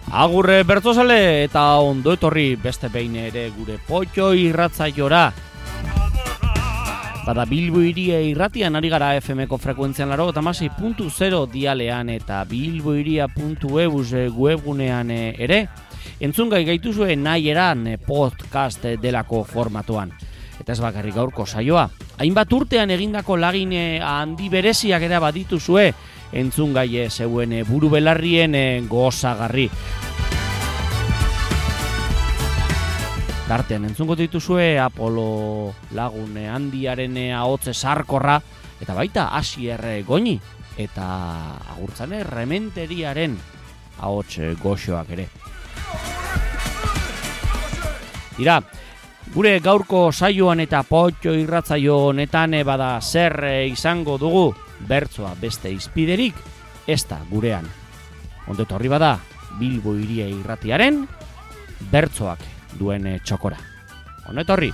Agurre bertzozale eta ondo etorri beste behin ere gure Potxo irratzaiora. Bada Bilbo Hiria irratian ari gara FM-ko frekuentzian 96.0 dialean eta bilbohiria.eus webgunean ere. Entzungai gaituzue nahi eran podcast delako formatuan. Eta ez bakarrik gaurko saioa. Hainbat urtean egindako lagin handi bereziak ere badituzue. Entzungai zeuen buru belarrien gozagarri. Tartean entzungo dituzue Apolo lagun handiaren ahotze sarkorra eta baita Asier Goñi eta agurtzane Rementeriaren ahots goxoak ere. Dira, gure gaurko saioan eta Potxo irratzaio honetan bada zer izango dugu bertsoa beste izpiderik ez da gurean. Ondo etorri bada Bilbo Hiria irratiaren bertsoak duen txokora. Ondo etorri!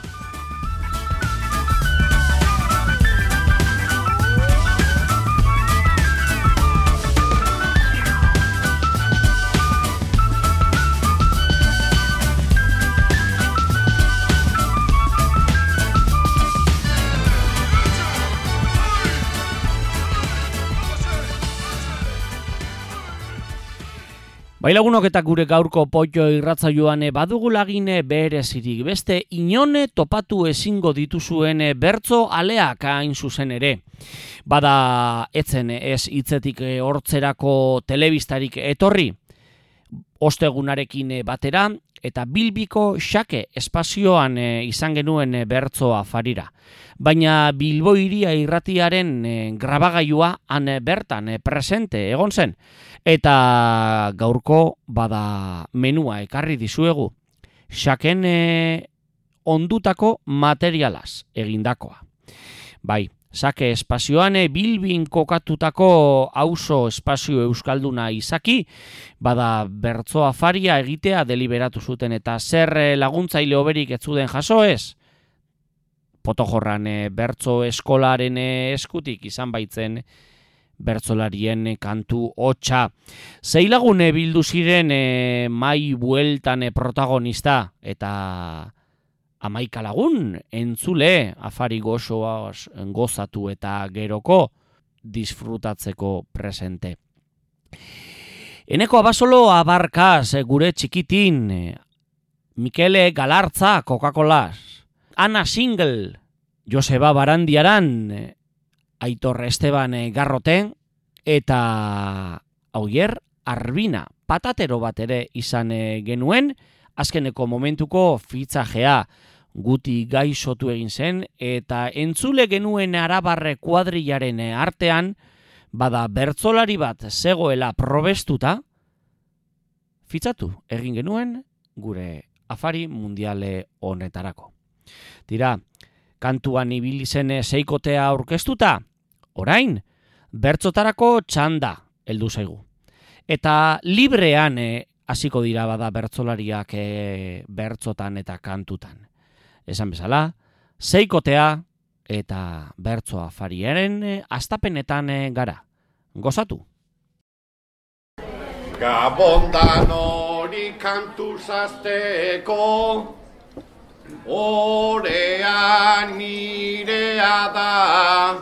Bailagunok eta gure gaurko Potxo irratzaioan badugu lagin berezirik beste inone topatu ezingo dituzuen bertso aleak hain zuzen ere. Bada etzen ez hitzetik hortzerako telebistarik etorri, ostegunarekin batera eta Bilbiko xake espazioan izan genuen bertso afarira. Baina Bilbo Hiria irratiaren grabagailua han bertan presente egon zen. Eta gaurko bada menua ekarri dizuegu. Xaken ondutako materialaz egindakoa. Bai, xake espazioan Bilbin kokatutako auzo espazio euskalduna izaki, bada bertso afaria egitea deliberatu zuten eta zer laguntzaile hoberik ez zuten jaso ez? Potojorran bertso eskolaren eskutik izan baitzen bertsolarien kantu hotsa. 6 lagun bildu ziren mai bueltan protagonista eta 11 lagun entzule afari gozoa gozatu eta geroko disfrutatzeko presente. Eneko Abasolo Abarkaz gure txikitin, Mikele Galartza Coca-Colas, Ana Single, Joseba Barandiaran, Aitor Esteban Garrote eta Auier Arbina patatero bat ere izan genuen, azkeneko momentuko fitzajea guti gaixotu egin zen eta entzule genuen arabarre kuadrilaren artean bada bertsolari bat zegoela probestuta fitzatu egin genuen gure afari mundiale honetarako. Tira, kantuan ibili zen seikotea aurkeztuta, orain, bertsotarako txanda heldu zaigu. Eta librean hasiko dira bada bertsolariak bertsotan eta kantutan. Esan bezala, seikotea eta bertso afariaren astapenetan gara. Gozatu! Gabondan hori kantuz azteko, orea nirea da,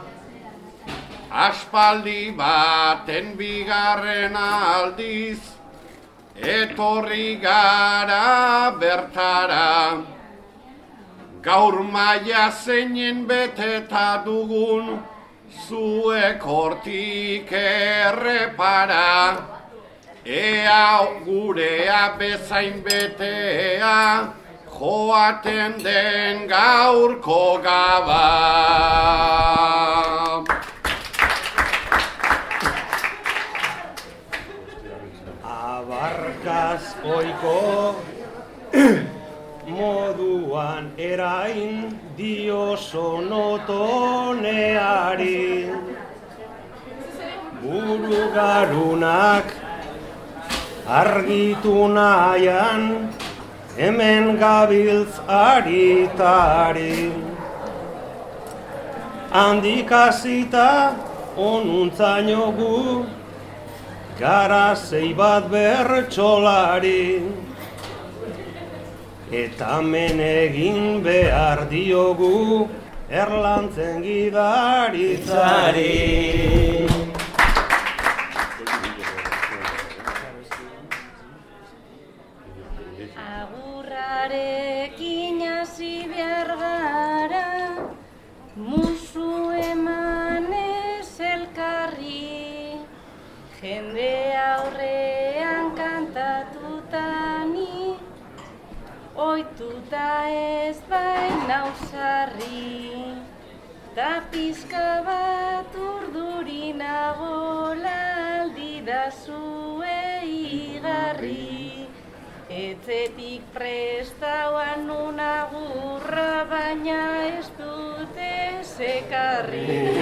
aspaldi baten bigarren aldiz, etorri gara bertara. Gaur maia zeinen beteta dugun, zuek hortik errepara. Ea gurea bezain betea, joaten den gaurko gaba. Abarkaz oiko moduan erain diosonotoneari, burugarunak argitu nahian hemen gabiltz aritari. Handik hasita onuntzaino gu gara zei bat bertsolari, eta men egin behar diogu Erlantzen gidaritzari. Agurrarekin hasi behar gara, musu emanez elkarri, jende aurrean kantatutani, oituta ez baina ausarri, ta pizka bat urdurinago laldi da zue igarri. Etzetik prestauan una gurra, baina ez dute sekarri.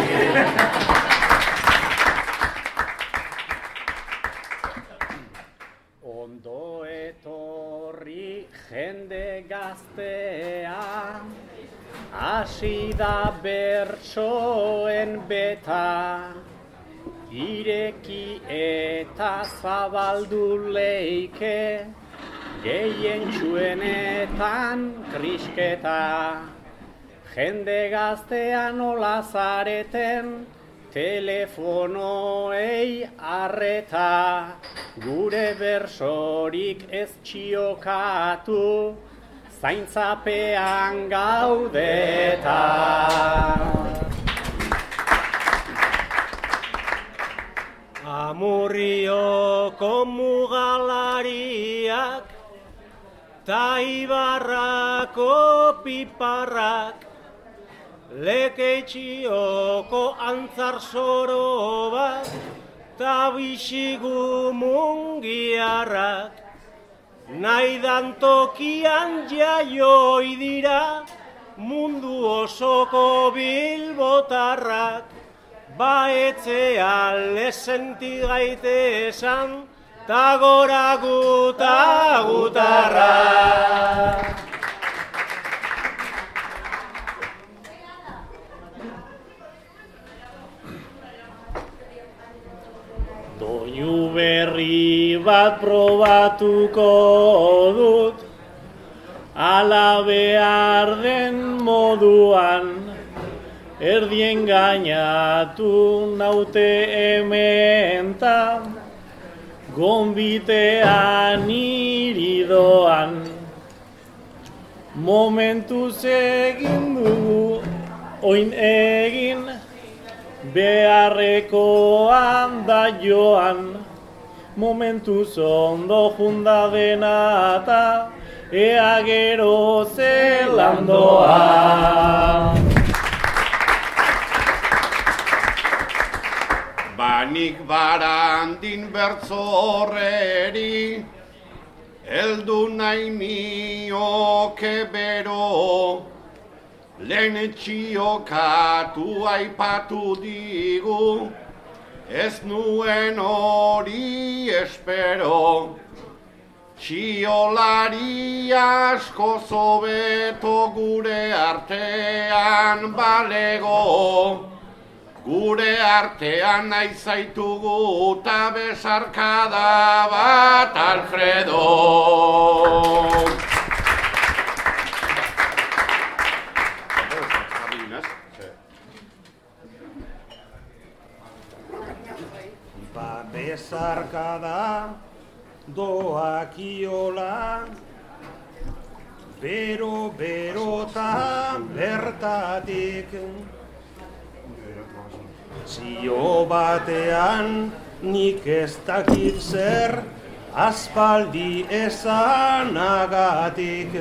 Ondo etorri jende gaztea, hasi da bertsoen beta, ireki eta zabaldu leike, gehien txuenetan krisketa. Jende gaztea nola zareten, telefonoei arreta, gure bersorik ez txiokatu, zaintzapean gaudeta. Amurrioko mugalariak, ta Ibarrako piparrak, Lekeitxioko antzarzoro bat, ta Bixigu mungiarrak, nahidan tokian jaioi dira, mundu osoko bilbotarrak, ba etzean lezenti gaite esan, ta gora guta gutarrak. Doinu berri bat probatuko dut, ala behar den moduan, erdien gainatu naute hementa, gonbitean iridoan. Momentuz egin dugu, oin egin, beharrekoan da joan, momentuz ondo junda dena eta ea gero zelandoa. Banik barandin bertso horreri, heldu nahi nioke bero, lehen txiokatu aipatu digu, ez nuen hori espero. Txiolari asko zobeto gure artean balego, gure artean nahi zaitugu ta besarkada bat Alfredo. Ba besarkada doakiola, bero-berota bertatik, zio batean nik ez dakit zer, aspaldi esanagatik.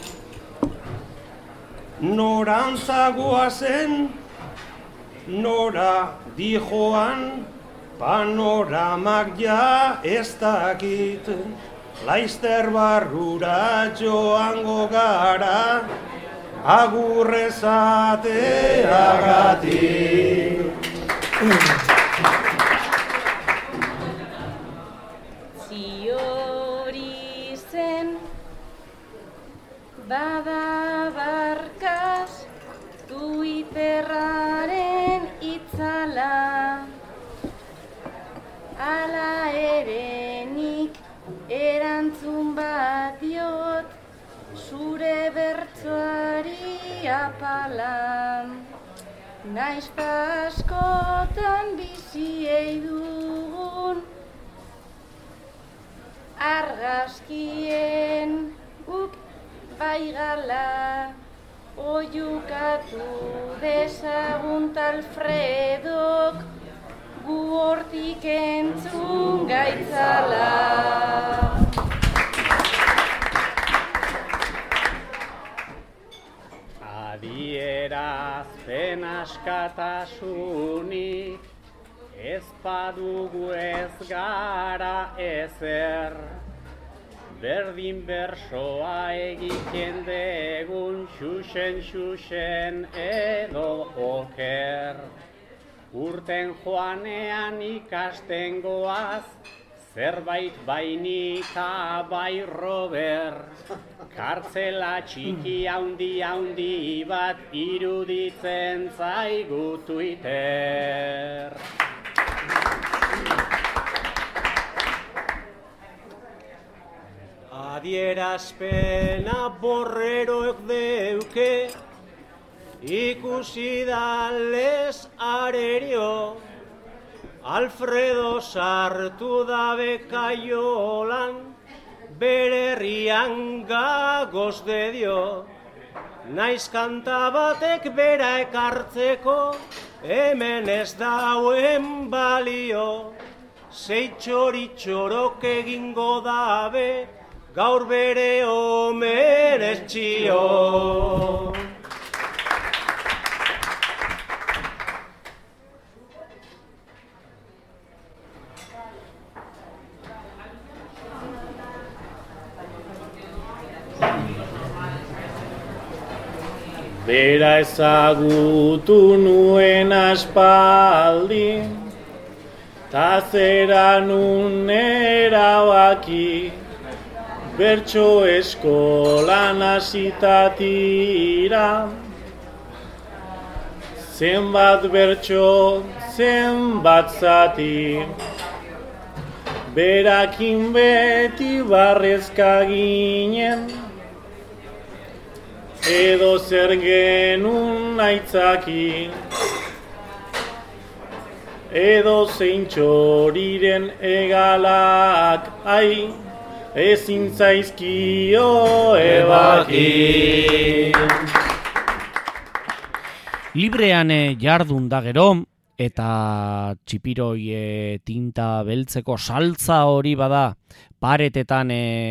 Norantzagoa zen, nora dijoan, panoramak ja ez dakit, laizter barrura joango gara, agurrezateagatik. Ziori zen, bada barkaz, Twitterraren itzala, Ala ere nik erantzun bat diot, zure bertsoari apalan. Naiz ta askotan bizi ei dugun argazkien guk bai gala, oiukatu dezagun Alfredok gu hortik entzun gaitzala. Adierazpen askatasunik ez badugu ez gara ezer, berdin bersoa egiten degun xuxen edo oker. Urten joanean ikasten goaz, zerbait bainika bai Robert, kartzela txiki haundi bat iruditzen zaigu Twitter. Adierazpena borreroek deuke, ikusi da les arerio, Alfredo sartu da bekaiolan, bere herrian gagoz de dio. Naiz kanta batek bera ekartzeko, hemen ez dauen balio. Zeitxoritxorok egingo dabe, gaur bere omen ez txio. Bera ezagutu nuen aspaldi, ta zera nun erabaki, bertso eskolan hasitatira. Zenbat bertso, zenbat zati, berakin beti barrezka ginen, edo zer genun aitzaki, edo zein txoriren egalak, ai, ezin zaizkio ebaki. Librean jardun da gero, eta txipiroi tinta beltzeko saltza hori bada paretetan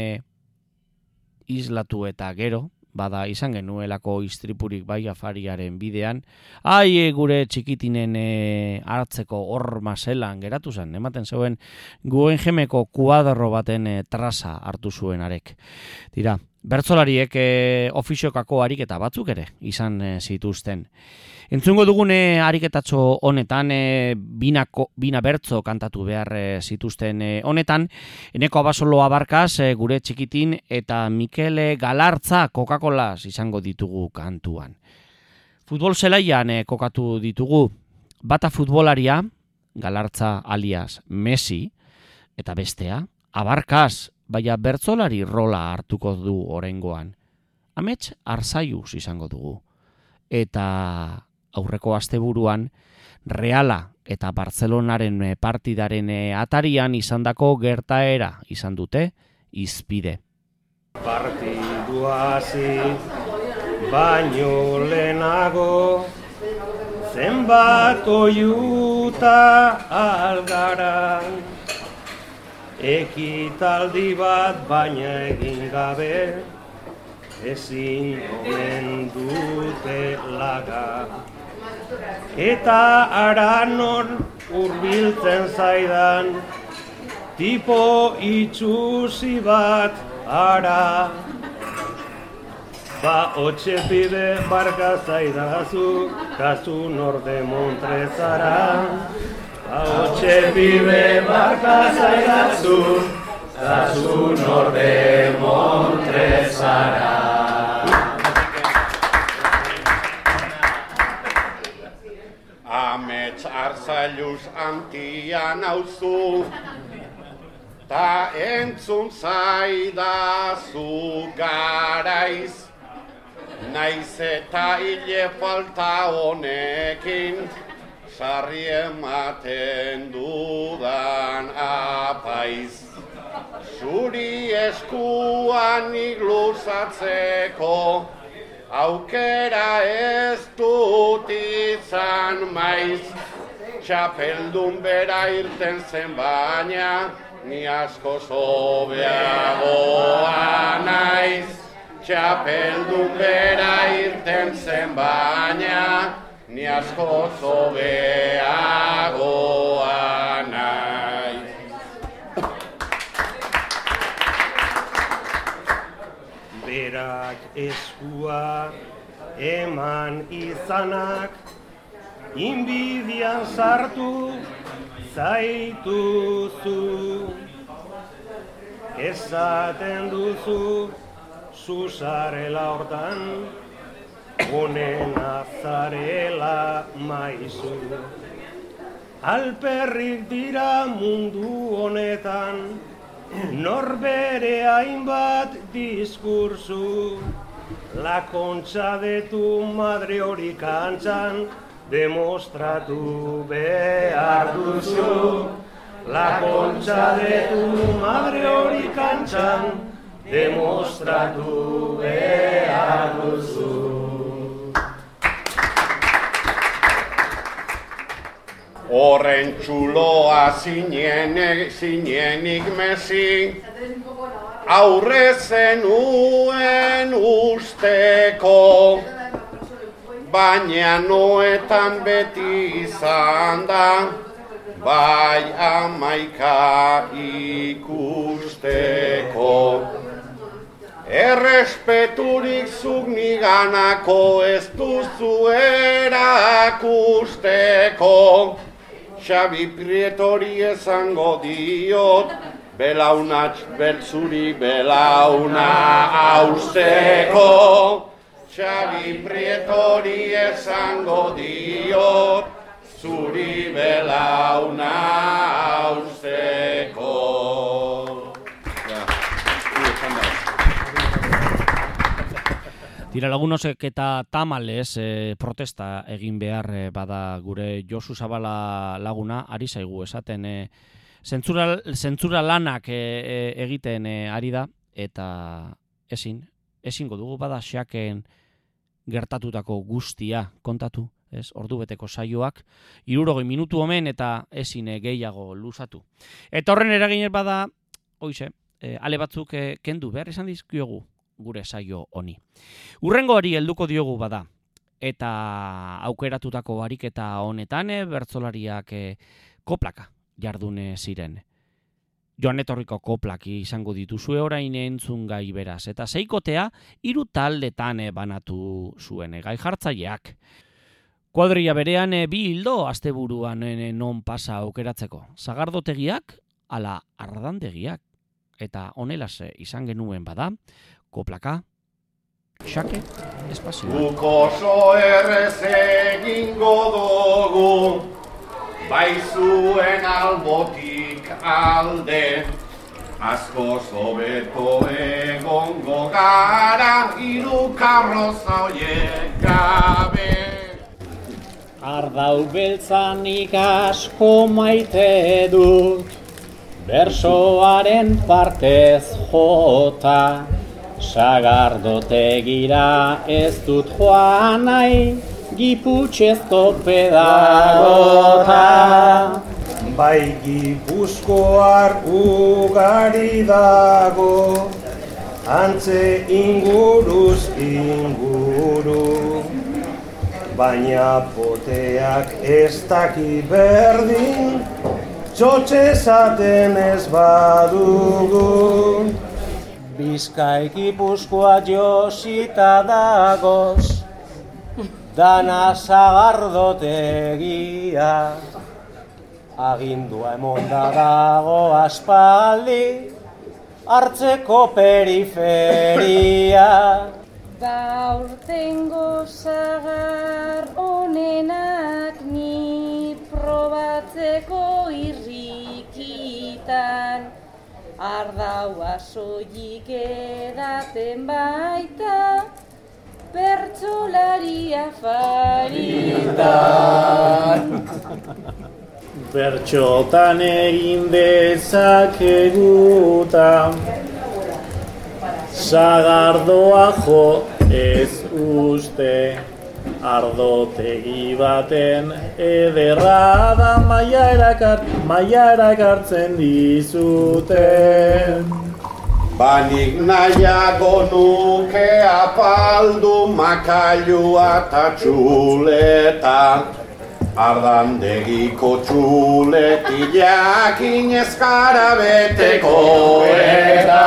islatu eta gero, bada izan genuelako istripurik bai afariaren bidean, gure txikitinen hartzeko horma zelan geratu zen, ematen zeuen Guggenheimeko kuadro baten traza hartu zuen arek. Dira, bertsolariek ofiziokako ariketa batzuk ere izan zituzten. Entzungo dugune ariketatxo honetan, bina bertso kantatu behar zituzten honetan, Eneko Abasolo Abarkaz gure txikitin eta Mikel Galartza Coca-Colaz izango ditugu kantuan. Futbol zelaian kokatu ditugu, bata futbolaria, Galartza alias Messi, eta bestea, Abarkaz, baina bertsolari rola hartuko du oraingoan. Amets Arzaiuz izango dugu. Eta aurreko asteburuan Reala eta Barcelonaren partidaren atarian izandako gertaera izan dute hizpide. Partidua hasi baino lehenago, zenbat oiuta algaran, ekitaldi bat baina egin gabe, ezin omen dute laga. Eta Aranon hurbiltzen zaidan, tipo itxusi bat ara. Ba, otxepide barka zaidazu, kasu norde Montrezara. Ba, otxepide barka zaidazu, kasu norde Montrezara. Amets Arzaiuz buruz antia nauzu, ta entzun zaidazu garaiz, naiz eta hile falta honekin, sarri ematen dudan apaiz. Zuri eskuanik luzatzeko, aukera ez dut izan maiz. Txapeldun bera irten zen baina, ni asko hobeagoa naiz. Txapeldun bera irten zen baina, ni asko hobeagoa naiz. Berak eskua eman izanak, inbidian sartu zaituzu. Esaten duzu, zuzarela hortan, honen azarela maizu. Alperrik dira mundu honetan, norbere hainbat diskursu. La concha de tu madre hori kantxan, demostratu behar duzu. La concha de tu madre hori kantxan, demostratu behar duzu. Horren txuloa zinenik mezi, aurre zenuen usteko, baina noetan beti izan da, bai amaika ikusteko. Errespeturik zuk niganako ez duzu erakusteko. Xabi Prietori esango diot, beltzuri belauna hausteko. Xabi Prietori esango diot, zuri belauna hausteko. Tira lagunosek eta tamalez protesta egin behar bada gure Josu Zabala laguna, ari zaigu esaten zentzura lanak egiten ari da, eta ezingo dugu bada xaken gertatutako guztia kontatu, ez? Ordubeteko saioak, 60 minutu omen eta ezin gehiago luzatu. Eta horren eraginez bada, hoize, ale batzuk kendu behar izan dizkiogu gure saio honi. Urrengo hori helduko diogu bada, eta aukeratutako ariketa honetan bertsolariak koplaka jardune ziren. Joan etorriko koplaki izango dituzue orain entzun gai beraz, eta seikotea 3 taldetan banatu zuen gai jartzaileak. Kuadrilla berean 2 hildo asteburuan non pasa aukeratzeko. Sagardotegiak ala ardandegiak, eta honelaz izan genuen bada, koplaka, xake, espazioa. Guk oso errez egingo dugu, bai zuen albotik alde, asko hobeto egongo gara, 3 karroza hoiek gabe. Ardau beltzanik asko maite dut, bersoaren partez jota. Sagardotegira ez dut joan nahi, giputxezko pedagota. Bai Gipuzkoar ugari dago, antze inguruz inguru. Baina poteak ez daki berdin, txotxe esaten ez badugu. Bizkai Gipuzkoa josita dagoz, dana sagardotegia. Agindua emonda dago aspaldi, hartzeko periferia. Aurtengo sagar onenak ni probatzeko irrikitan, ardaua soilik edaten baita, bertsolaria faritan. Bertxotan egin dezakeguta, sagardoa jo ez uste, ardotegi baten ederra da maia erakartzen dizuten. Banik nahiago nuke apaldu makailua eta txuleta, ardandegiko txuletilak inezkara beteko eta.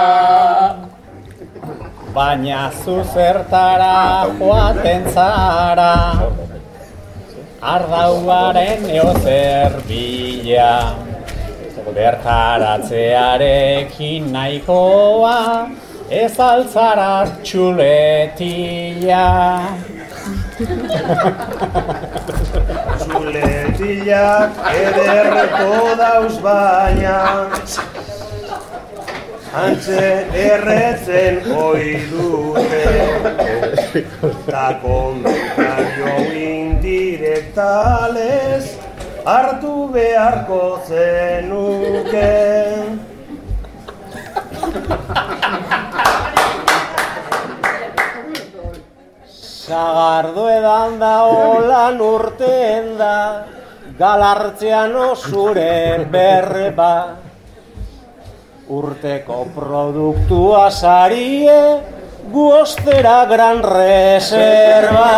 Baina zuzertara joaten zara, ardauaren eozer bila, bertaratzearekin nahikoa, ez altzara txuletila. Txuletilak ederreko dauz baina, hantxe erretzen ohi dute, ta komentario indirektales hartu beharko zenuke. Sagardo edan da holan urteen da, galartzean osure berba. Urteko produktua sarie, gu ostera gran reserva.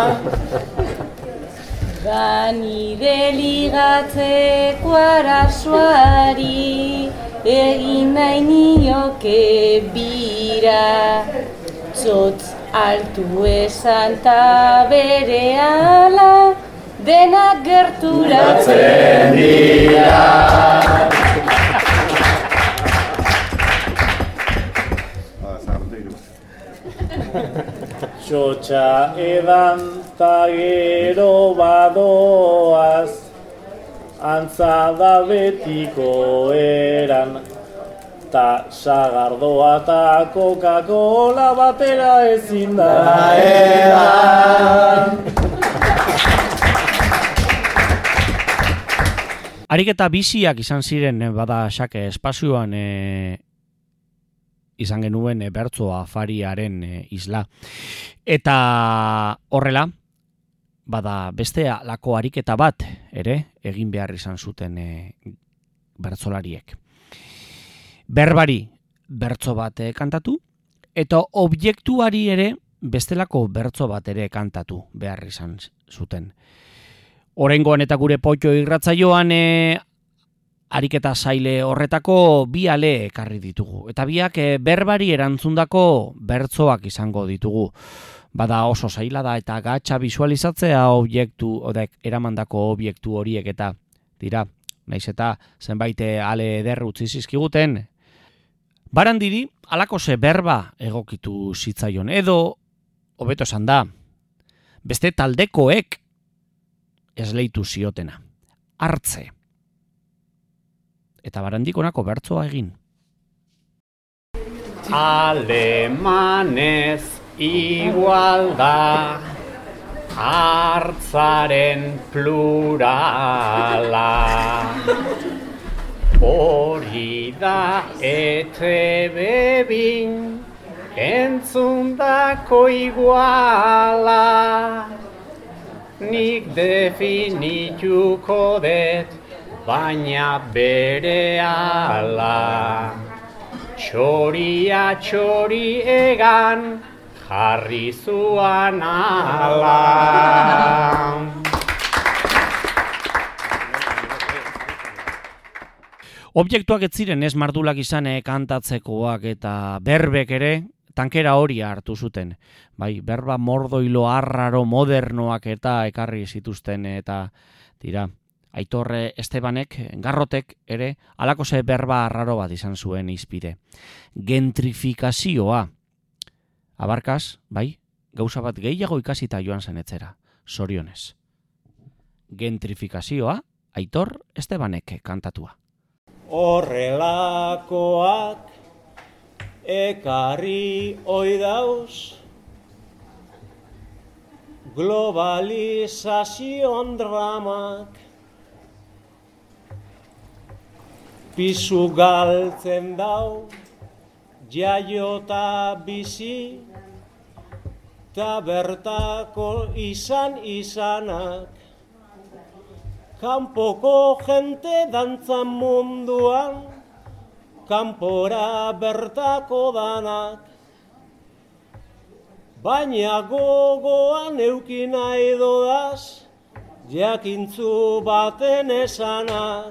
Nire ligatzeko arazoari, egin nahi nioke bira. Txotz altu esan ta berehala, denak gerturatzen dira. Txotxa edan ta gero badoaz, antza da betiko eran, ta sagardoa ta Coca-Cola batera ezin da edan. Ariketa biziak izan ziren bada xake espazioan izan genuen bertso afariaren isla. Eta horrela, bada beste alako ariketa bat ere egin behar izan zuten bertsolariek. Berbari bertso bat kantatu, eta objektuari ere bestelako bertso bat ere kantatu behar izan zuten. Oraingoan eta gure potxo irratsaioan ariketa zaile horretako bi ale ekarri ditugu. Eta biak berbari erantzundako bertsoak izango ditugu. Bada oso zaila da eta gatza bisualizatzea eramandako objektu horiek eta dira, naiz eta zenbait ale eder utzi zizkiguten. Barandiri halako ze berba egokitu zitzaion edo, hobeto esan da, beste taldekoek esleitu ziotena. Hartze. Eta Barandik honako bertsoa egin. Alemanez igual da hartzaren plurala. Hori da etebebin entzundako iguala. Nik definituko det, baina berehala. Txoria txori egan, jarri zuan ala. Objektuak ez ziren ez mardulak izan kantatzekoak eta berbek ere tankera hori hartu zuten. Bai, berba mordoilo arraro modernoak eta ekarri zituzten eta dira. Aitor Estebanek, Garrotek ere, halako ze berba arraro bat izan zuen izpide. Gentrifikazioa. Abarkaz, bai, gauza bat gehiago ikasita joan zen etzera. Zorionez. gentrifikazioa, Aitor Estebanek kantatua. Horrelakoak ekarri oi dauz, globalizazion dramak, pisu galtzen dau, jaiota bizi, ta bertako izanak, kanpoko jente dantzan munduan, kanpora bertako danak, baina gogoan eukin nahi dodaz, jakintzu baten esanak,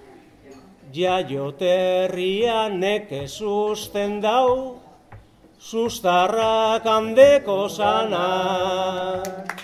jaioterrian neke susten dau, sustarrak handeko sanak.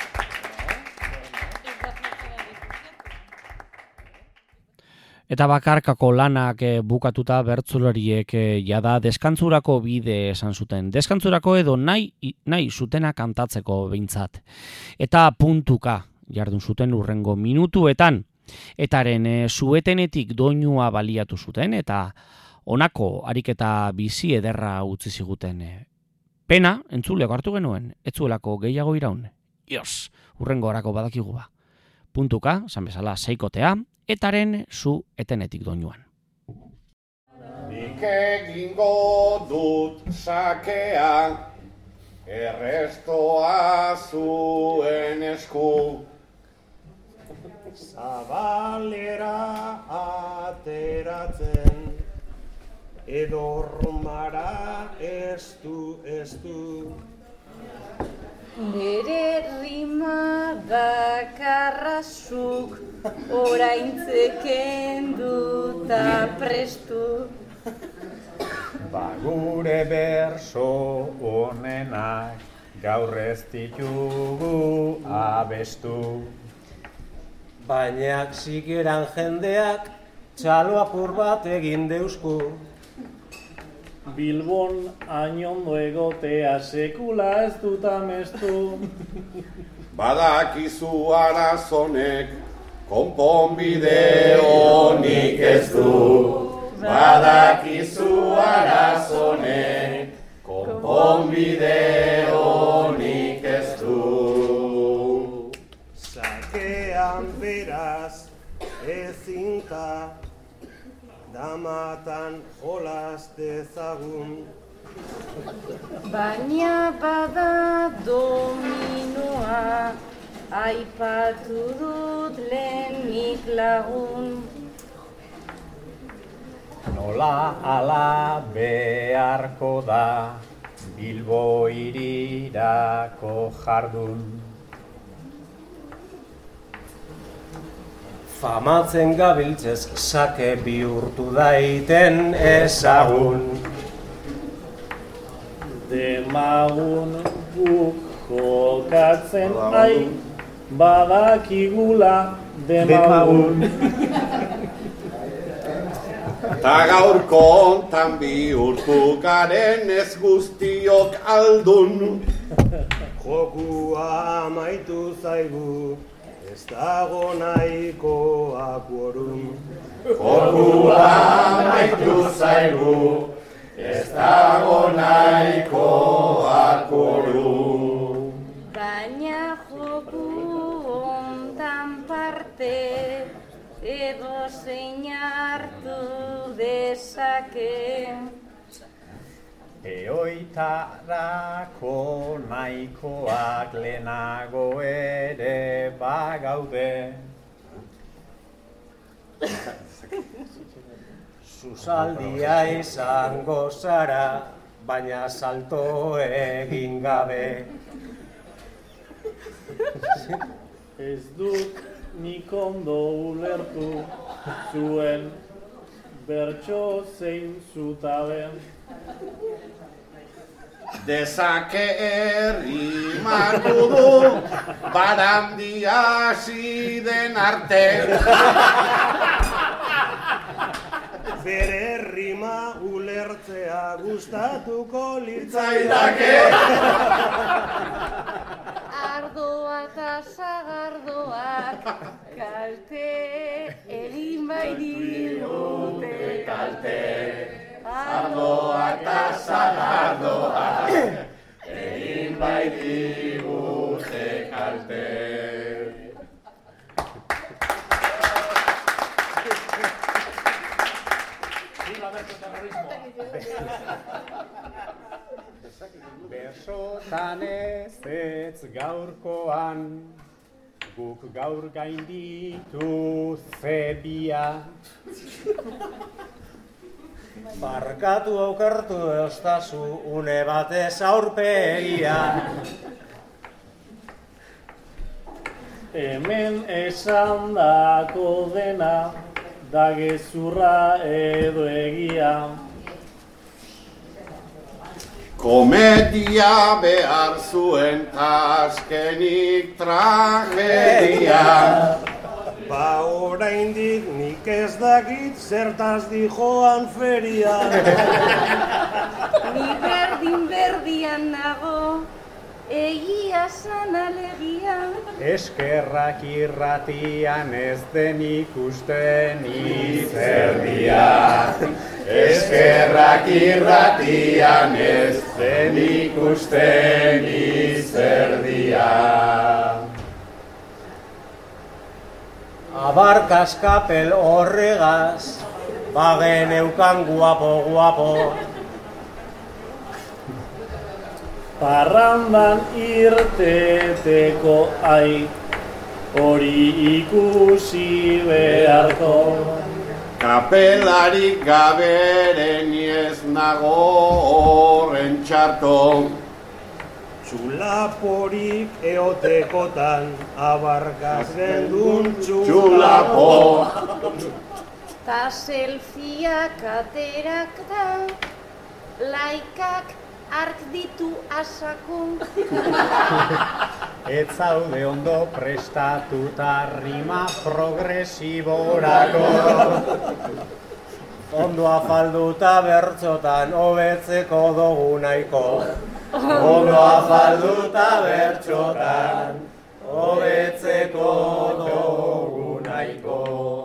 Eta bakarkako lanak bukatuta bertsolariek jada deskantzurako bide esan zuten. Deskantzurako edo nahi zutena kantatzeko behintzat. Eta puntuka jardun zuten urrengo minutuetan. Etaren suetenetik doinua baliatu zuten eta honako ariketa bizi ederra utzi ziguten. Pena, entzuleak hartu genuen, ez zuelako gehiago iraun. Ios, urrengo orako badakigu ba. Puntuka, esan bezala, seikotea, etaren zu etenetik doinuan. Nik egingo dut sakea, errestoa zuen esku. Zabalera ateratzen, edormara ez du. Nere rima bakarrazuk, oraintzeken duta prestu. Gure berso honenak gaur ez ditugu abestu. Baina zikeran jendeak txalo apur bat egin deusku. Bilbon hainondo egotea sekula ez dut amestu. Badakizu arazonek konponbide honik ez du. Badakizu arazonek konponbide honik ez du. Sakean beraz ezinka, damatan jolas dezagun. Baina bada dominoa, aipatu dut lehenik lagun. Nola ala beharko da Bilbo hirirako jardun. Famatzen gabiltzez sake bihurtu daiten ezagun. Demagun guk jokatzen ai, badakigula demagun. Ta gaurko hontan bihurtu garen ez guztiok aldun. Jokua amaitu zaigu, ez dago nahikoa quorum. Jokua amaitu zaigu, ez dago nahikoa quorum. Baina joku hontan parte, edozein hartu dezake. Eoitarako nahikoak lehenago ere bagaude. Zuzaldia izango zara, baina salto egin gabe. Ez dut nik ondo ulertu zuen bertso zein zutaben. Dezake errimatu du, barandia hasi den arte. Bere rima ulertzea gustatuko litzaidake. Ardoa eta sagardoak kalte egin bai digute kalte. Ardoak eta sagardoak egin bai digute kalte. Bersotan ez gaurkoan, guk gaur gainditu zebia. Barkatu aukertu eustazu une batez aurpegia. Hemen esan dako dena, da gezurra edo egia. Komedia behar zuen azkenik tragedia. Ba oraindik nik ez dakit zertaz dijoan feria. Ni berdian nago, egia zan alegia. Eskerrak irratian ez den ikusten izerdia. Eskerrak irratian ez den ikusten izerdia. Abarkaskapel horregaz, bagen eukan guapo. Parrandan irteteko hori ikusi beharko. Kapelarik gaberen ez nago horren txarto. Txulaporik eotekotan, abarkaz gendun Txulapo. Ta selfieak aterak da, laikak ark ditu asako. Ez zaude ondo prestatuta rima progresiborako. Ondo afalduta bertxotan hobetzeko dugu nahiko. Ondo afalduta bertxotan hobetzeko dugu nahiko.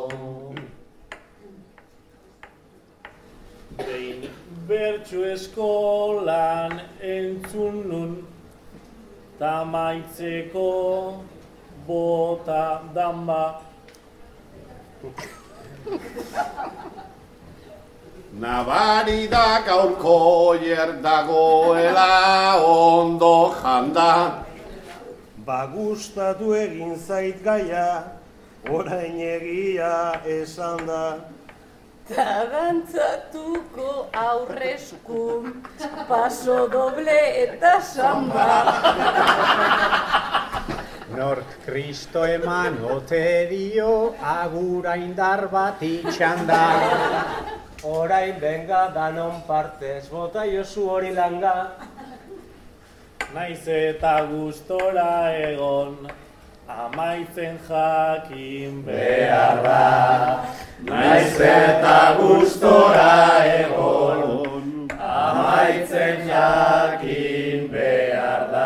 Behin bertsu eskolan entzun nun, ta maitzeko bota damba. Nabari da gaurko dagoela ondo janda. Ba gustatu egin zait gaia, orain egia esan da. Ta dantzatuko aurresku, paso doble eta samba. Nork Kristo eman ote dio, agura indar bat itxanda. Orain benga danon partez, bota jozu hori langa. Naiz eta gustora egon, amaitzen jakin behar da. Naiz eta gustora egon, Amaitzen jakin behar da.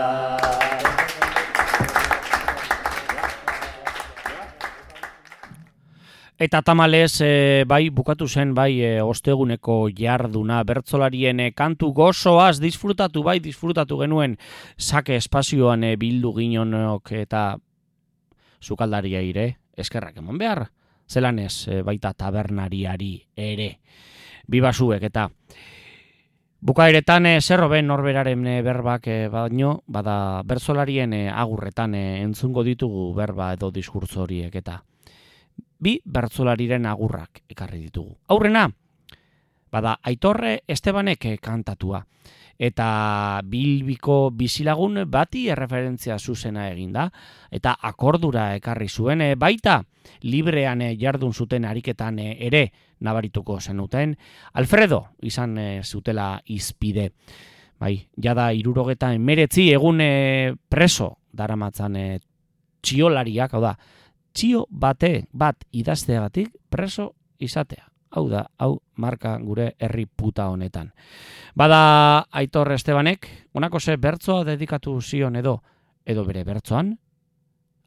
Eta tamalez, bai, bukatu zen, bai, osteguneko jarduna, bertsolarien kantu gozoaz disfrutatu genuen sake espazioan bildu ginonok eta sukaldaria ire, eskerrak eman behar, zelan ez, baita tabernariari ere, bibasuek eta bukaeretan zerroben norberaren berbak baino, bada bertsolarien agurretan entzungo ditugu berba edo diskurtso horiek eta bi bertsolariren agurrak ekarri ditugu. Aurrena, bada Aitorre Estebanek kantatua. Eta Bilbiko bizilagun bati erreferentzia zuzena eginda. Eta akordura ekarri zuen baita librean jardun zuten ariketan ere nabarituko zenuten. Alfredo izan zutela izpide. Bai, jada 79 egun preso daramatzan txiolariak, hau da, txio bat idazteagatik preso izatea. Hau da, hau marka gure herri puta honetan. Bada Aitor Estebanek, honako ze bertsoa dedikatu zion edo bere bertsoan,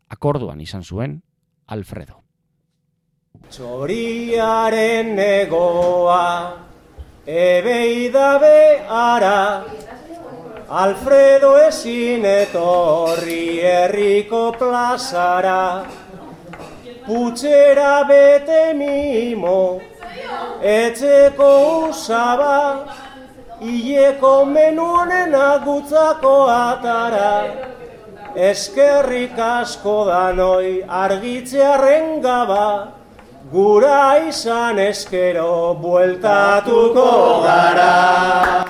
akorduan izan zuen Alfredo. Txoriaren negoa, ebeidabe ara, Alfredo ezin etorri herriko plazara, putxera bete mimo, etxeko usaba, hileko menu honen agutzako atara, eskerrik asko danoi argitzearen gaba, gura izan eskero bueltatuko gara.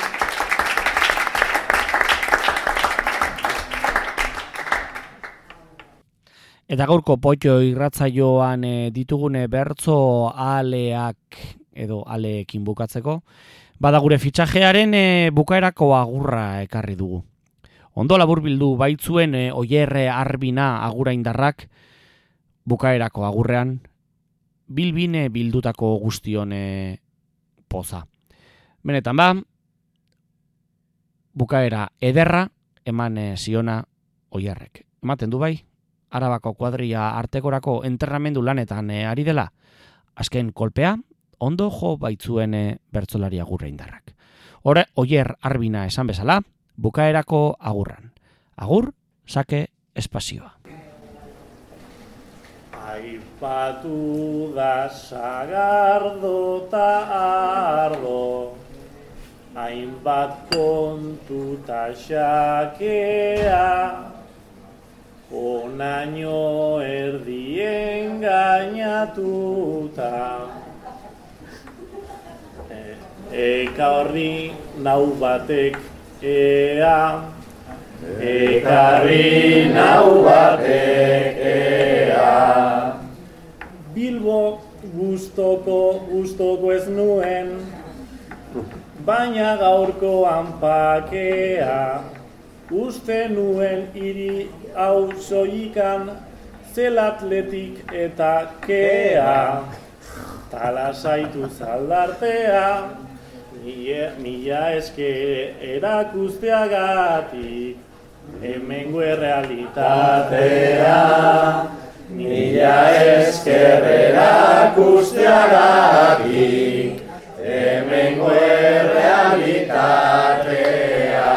Eta gaurko potxo irratzaioan ditugune bertso aleak edo aleekin bukatzeko, bada gure fitxajearen bukaerako agurra ekarri dugu. Ondo laburbildu baitzuen Oier Arbina aguraindarrak bukaerako agurrean, bilbine bildutako guztion poza. Benetan ba, bukaera ederra eman ziona Oierrek. Ematen du bai, Arabako kuadria artekorako entrenamendu lanetan ari dela, azken kolpea, ondo jo baitzuen bertsolari agurreindarrak. Oier Arbina esan bezala, bukaerako agurran. Agur, sake espazioa. Aipatu da sagardo ta ardo, hainbat kontu ta xakea, onaino erdien gainatuta. Eka horri nau batek ea, ekarri nau batek ea. Bilbo gustoko ez nuen, baina gaurkoan pakea. Uste nuen hiri hau soikan, zelatletik eta kea. Tala zaitu zaldartea, mila eske erakusteagatik, hemengo errealitatea. Mila esker erakusteagatik, hemengo errealitatea.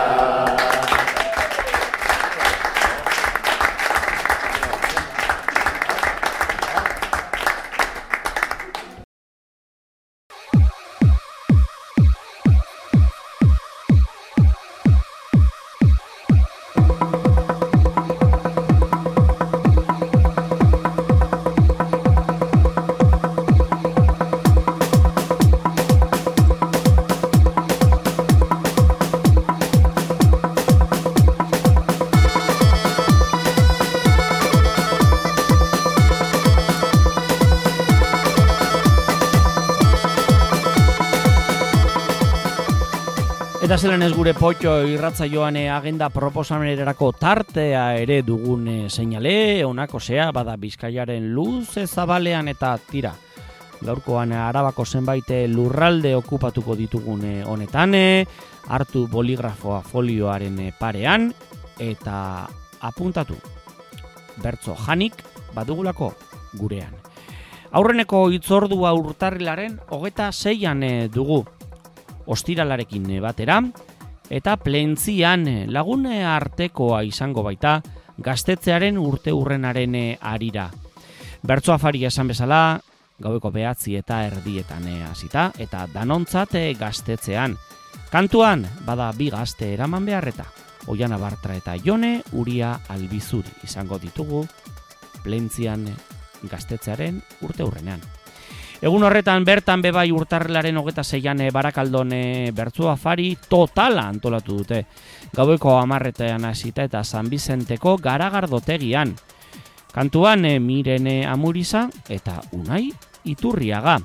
Eta zelan ez gure potxo irratzaioan agenda proposamenerako tartea ere dugun seinale, honako zea, bada Bizkaiaren luze zabalean eta tira. Gaurkoan Arabako zenbait lurralde okupatuko ditugun honetan, hartu boligrafoa folioaren parean, eta apuntatu, bertso janik badugulako gurean. Aurreneko hitzordua urtarrilaren 26an dugu. Ostiralarekin batera, eta plentzian lagune artekoa izango baita gaztetzearen urteurrenaren arira. Bertso afaria esan bezala, gaueko 9 eta erdietan hasita, eta danontzat gaztetzean. Kantuan, bada 2 gazte eraman beharreta, Oiana Bartra eta Jone Uria Albizuri izango ditugu plentzian gaztetzearen urteurrenean. Egun horretan bertan bebai urtarrilaren 26an Barakaldon bertso afari totala antolatu dute. Gaueko 10etan hasita eta San Bizenteko garagardotegian. Kantuan Mirene Amuriza eta Unai Iturriaga.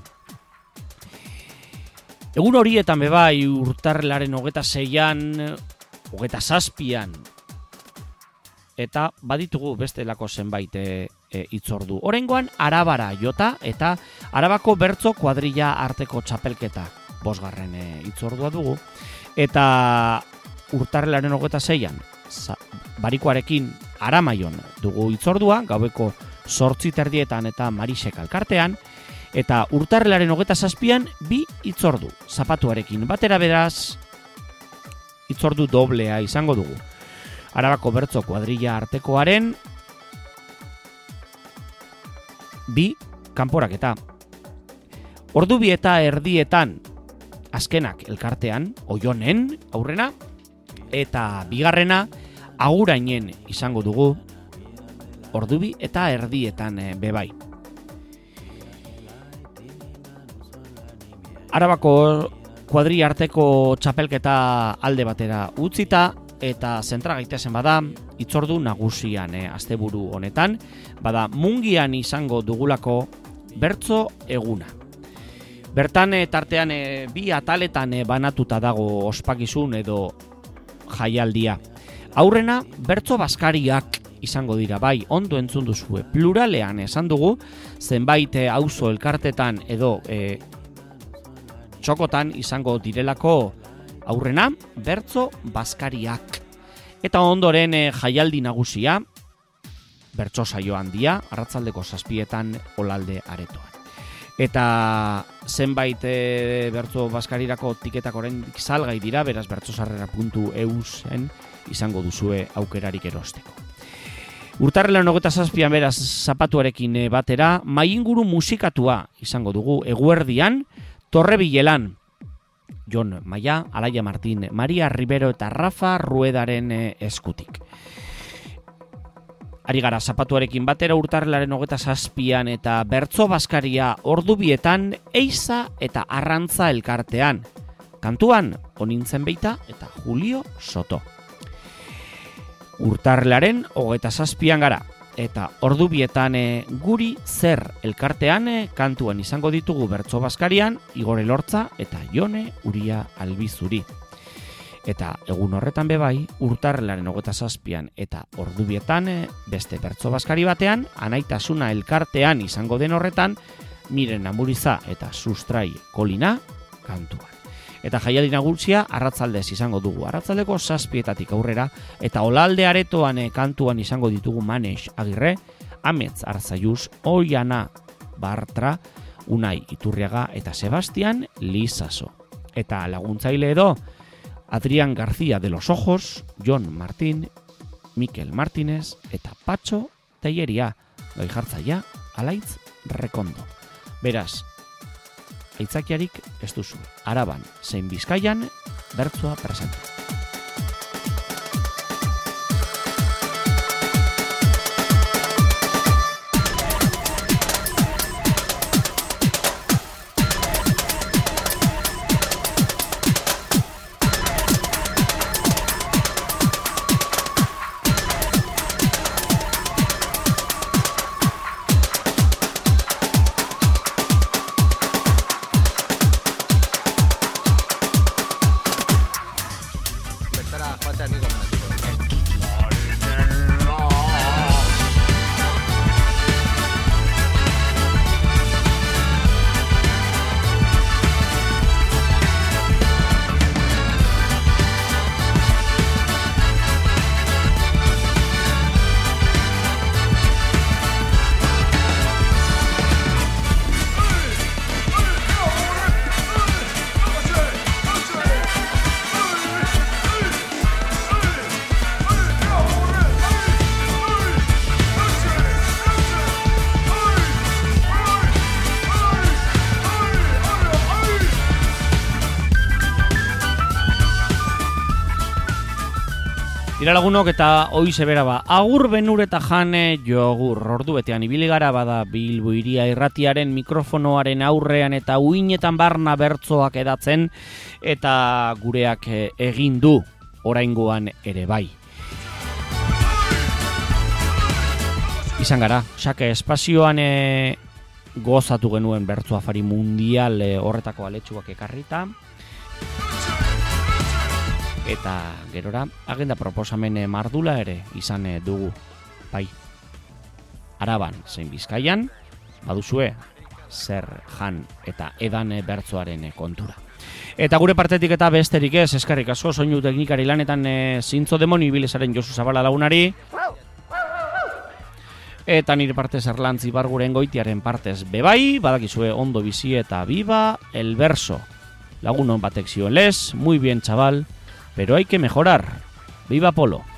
Egun horietan bebai urtarrilaren 26an, 27an, eta baditugu bestelako zenbait hitzordu. Oraingoan Arabara jota eta Arabako bertso kuadrilla arteko txapelketa 5. hitzordua dugu. Eta urtarrilaren 26an Barikoarekin Aramaion dugu hitzordua, gaueko 8:30 eta Marisek elkartean, eta urtarrilaren 27an 2 hitzordu. Zapatuarekin batera beraz, hitzordu doblea izango dugu. Arabako bertso kuadrilla artekoaren 2 kanporaketa. Ordu 2:30 azkenak elkartean, Oionen aurrena, eta bigarrena Agurainen izango dugu, ordu 2:30 bebai. Arabako kuadrilla arteko txapelketa alde batera utzita, eta zentra gaitezen bada, hitzordu nagusian asteburu honetan, bada Mungian izango dugulako bertso eguna. Bertan tartean 2 ataletan banatuta dago ospakizun edo jaialdia. Aurrena bertso baskariak izango dira, bai, ondo entzun duzue, pluralean esan dugu, zenbait auzo elkartetan edo txokotan izango direlako aurrena bertso baskariak. Eta ondoren jaialdi nagusia, bertso saio handia, arratsaldeko 7etan Olalde aretoan. Eta zenbait bertso baskarirako tiketak oraindik salgai dira, beraz bertsosarrera.eusen izango duzue aukerarik erosteko. Urtarrilaren 27an beraz zapatuarekin batera, mainguru musikatua izango dugu eguerdian, Torrebilelan, Jon Maia, Alaia Martin, Maria Ribero eta Rafa Ruedaren eskutik. Ari gara zapatuarekin batera urtarrilaren 27an eta bertso baskaria ordu 2etan Eiza eta Arrantza elkartean. Kantuan Onintzen Beita eta Julio Soto. Urtarrilaren 27an gara eta ordu 2etan Guri Zer elkartean kantuan izango ditugu bertso baskarian Igor Elortza eta Jone Uria Albizuri. Eta egun horretan bebai, urtarrilaren 27an eta ordu 2etan beste bertso baskari batean, Anaitasuna elkartean izango den horretan, Miren Amuriza eta Sustrai Kolina kantuan. Eta jaialdi nagusia arratsaldez izango dugu. Arratsaldeko 7etatik aurrera, eta Olalde aretoan kantuan izango ditugu Manex Agirre, Amets Arzaiuz, Oiana Bartra, Unai Iturriaga eta Sebastian Lizaso. Eta laguntzaile edo, Adrián García de los Ojos, Jon Martín, Mikel Martínez eta Patxo Teieria, gai jartzaia Alaitz Rekondo. Beraz, aitzakiarik ez duzu, Araban zein Bizkaian bertsoa presenta. Ira lagunok eta hoize bera ba, agur benur eta jane jogur. Ordu betean ibili gara bada Bilbo Hiria Irratiaren mikrofonoaren aurrean eta uinetan barna bertsoak edatzen eta gureak egin du oraingoan ere bai. Izan gara, xake espazioan gozatu genuen bertso afari mundial horretako aletxuak ekarrita. Eta gerora, agenda proposamen mardula ere izan dugu, bai. Araban zein Bizkaian, baduzue zer jan eta edan bertsoaren kontura. Eta gure partetik eta besterik ez, eskerrik asko soinu teknikari lanetan zintzo demoni ibilezaren Josu Zabala lagunari. Eta nire partez Erlantz Ibarguren goitiaren partez bebai, badakizue ondo bizi eta viva el verso. Lagunon batek zioen lez, muy bien chaval, pero hay que mejorar. Viva Polo.